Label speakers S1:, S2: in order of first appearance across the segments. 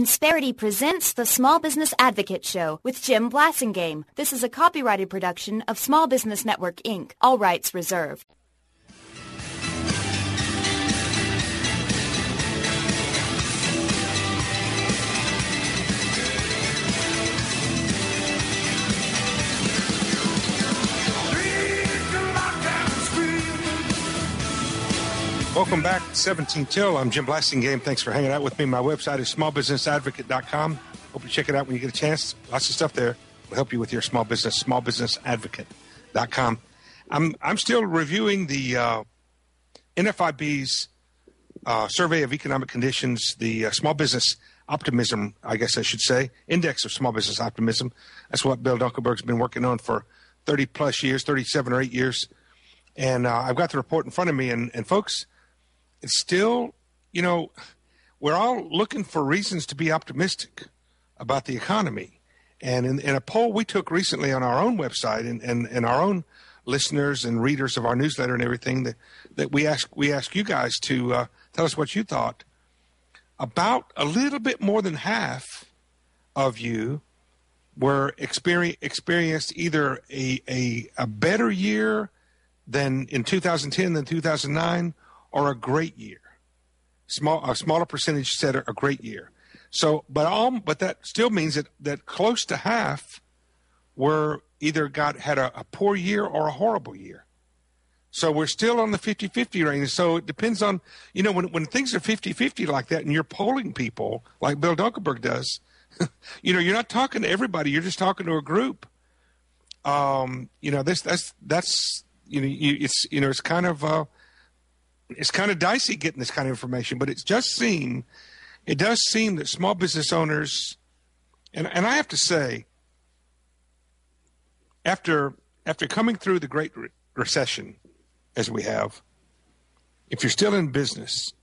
S1: Insperity presents the Small Business Advocate Show with Jim Blasingame. This is a copyrighted production of Small Business Network, Inc., all rights reserved.
S2: Welcome back to 17 Till. I'm Jim Blasingame. Thanks for hanging out with me. My website is smallbusinessadvocate.com. Hope you check it out when you get a chance. Lots of stuff there will help you with your small business, smallbusinessadvocate.com. I'm still reviewing the NFIB's Survey of Economic Conditions, the Small Business Optimism, I guess I should say, Index of Small Business Optimism. That's what Bill Dunkelberg's been working on for 30-plus years, 37 or 8 years. And I've got the report in front of me, and folks, it's still, we're all looking for reasons to be optimistic about the economy. And in a poll we took recently on our own website and our own listeners and readers of our newsletter and everything, that we asked you guys to tell us what you thought. About a little bit more than half of you were experienced either a better year than in 2010 than 2009, or a great year. A smaller percentage said a great year. So, but that still means that close to half were either had a poor year or a horrible year. So we're still on the 50-50 range. So it depends on, when things are 50-50 like that, and you're polling people like Bill Dunkelberg does, you're not talking to everybody. You're just talking to a group. It's kind of dicey getting this kind of information, but it does seem that small business owners, and I have to say, after coming through the Great Recession, as we have, if you're still in business,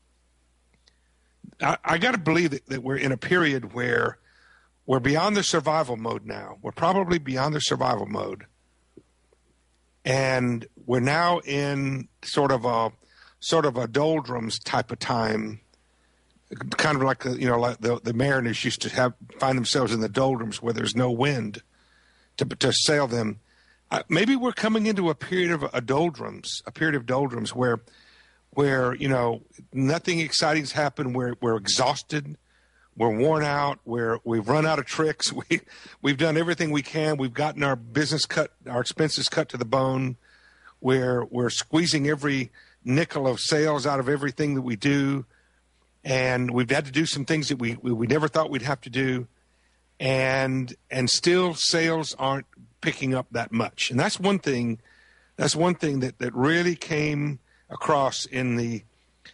S2: I got to believe that we're in a period where we're beyond the survival mode now. We're probably beyond the survival mode. And we're now in sort of a doldrums type of time, kind of like the mariners used to find themselves in the doldrums where there's no wind to sail them. Maybe we're coming into a period of doldrums where nothing exciting's happened. We're exhausted. We're worn out. We've run out of tricks. We've done everything we can. We've gotten our expenses cut to the bone. We're squeezing every nickel of sales out of everything that we do, and we've had to do some things that we never thought we'd have to do, and still sales aren't picking up that much. And that's one thing that really came across in the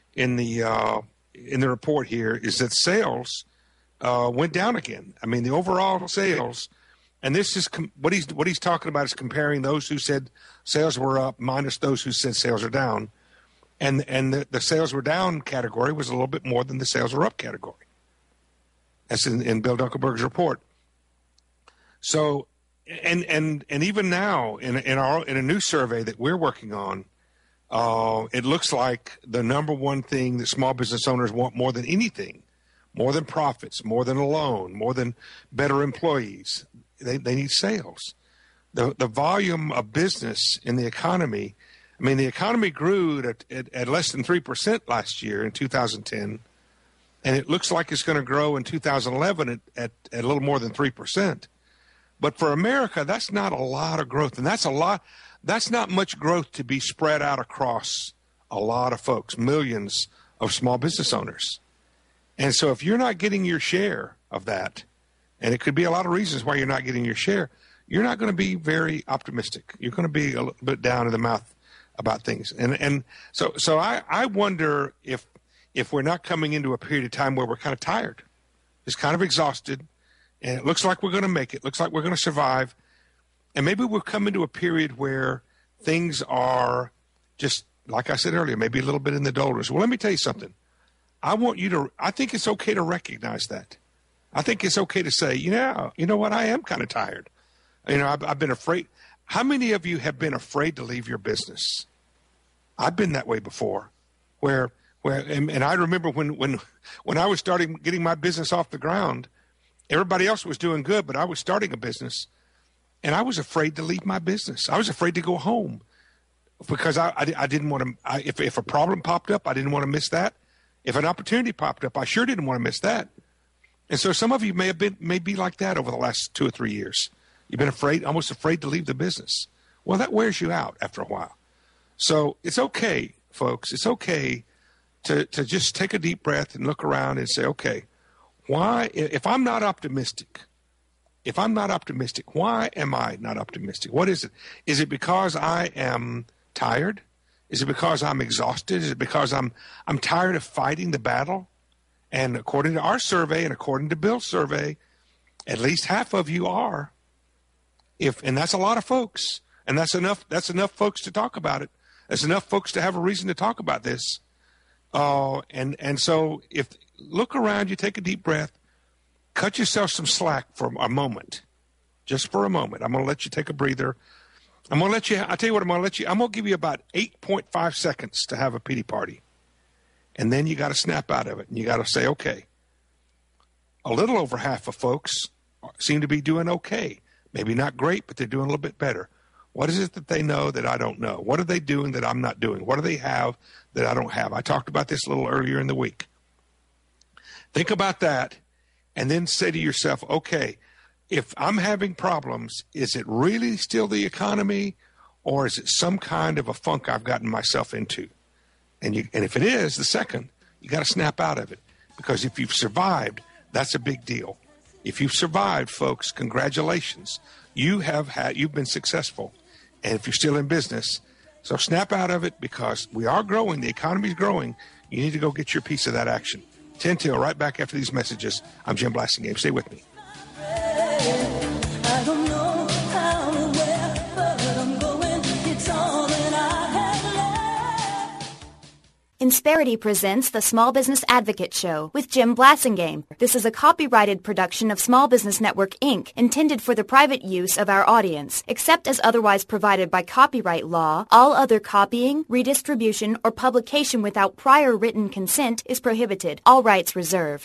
S2: report here, is that sales went down again. I mean, the overall sales, and this is what he's talking about is comparing those who said sales were up minus those who said sales are down, and the sales were down category was a little bit more than the sales were up category. That's in Bill Dunkelberg's report. So, and even now in a new survey that we're working on, it looks like the number one thing that small business owners want more than anything, more than profits, more than a loan, more than better employees, they need sales. The volume of business in the economy, I mean, the economy grew at less than 3% last year in 2010, and it looks like it's going to grow in 2011 at a little more than 3%. But for America, that's not a lot of growth, and that's not much growth to be spread out across a lot of folks, millions of small business owners. And so if you're not getting your share of that, and it could be a lot of reasons why you're not getting your share, you're not going to be very optimistic. You're going to be a little bit down in the mouth about things. And so I wonder if we're not coming into a period of time where we're kind of tired, just kind of exhausted, and it looks like we're going to make it, looks like we're going to survive. And maybe we'll come into a period where things are just, like I said earlier, maybe a little bit in the doldrums. Well, let me tell you something. I think it's okay to recognize that. I think it's okay to say, you know what, I am kind of tired. I've been afraid. How many of you have been afraid to leave your business? I've been that way before, where Well, and I remember when I was starting getting my business off the ground, everybody else was doing good, but I was starting a business, and I was afraid to leave my business. I was afraid to go home because I didn't want to. If a problem popped up, I didn't want to miss that. If an opportunity popped up, I sure didn't want to miss that. And so some of you may be like that over the last 2 or 3 years. You've been almost afraid to leave the business. Well, that wears you out after a while. So it's okay, folks. It's okay to just take a deep breath and look around and say, okay, why, if I'm not optimistic, why am I not optimistic? What is it? Is it because I am tired? Is it because I'm exhausted? Is it because I'm tired of fighting the battle? And according to our survey and according to Bill's survey, at least half of you are. And that's a lot of folks. And that's enough folks to talk about it. That's enough folks to have a reason to talk about this. And so look around you, take a deep breath, cut yourself some slack for a moment, just for a moment. I'm going to let you take a breather. I'll tell you what I'm going to give you about 8.5 seconds to have a pity party. And then you got to snap out of it. And you got to say, okay, a little over half of folks seem to be doing okay. Maybe not great, but they're doing a little bit better. What is it that they know that I don't know? What are they doing that I'm not doing? What do they have that I don't have? I talked about this a little earlier in the week. Think about that and then say to yourself, okay, if I'm having problems, is it really still the economy or is it some kind of a funk I've gotten myself into? And if it is, the second, you got to snap out of it. Because if you've survived, that's a big deal. If you've survived, folks, congratulations. You've been successful. And if you're still in business, so snap out of it because we are growing. The economy is growing. You need to go get your piece of that action. 10 till, right back after these messages. I'm Jim Blasingame. Stay with me.
S3: I don't know how or where, but I'm going. It's all that I have left.
S1: Insperity presents the Small Business Advocate Show with Jim Blasingame. This is a copyrighted production of Small Business Network, Inc., intended for the private use of our audience. Except as otherwise provided by copyright law, all other copying, redistribution, or publication without prior written consent is prohibited. All rights reserved.